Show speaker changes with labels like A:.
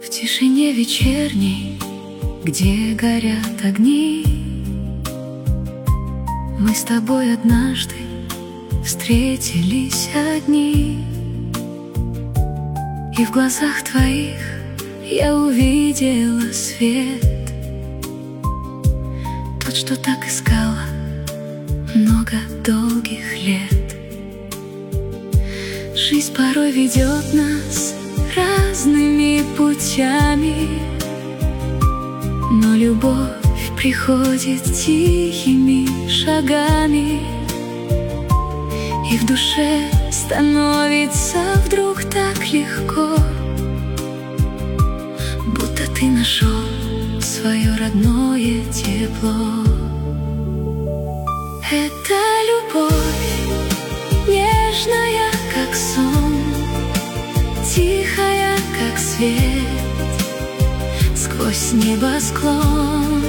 A: В тишине вечерней, где горят огни, мы с тобой однажды встретились одни. И в глазах твоих я увидела свет, тот, что так искала много долгих лет. Жизнь порой ведет нас разными путями, но любовь приходит тихими шагами, и в душе становится вдруг так легко, будто ты нашел свое родное тепло. Это любовь, нежная, как сон, тихая, как свет сквозь небосклон.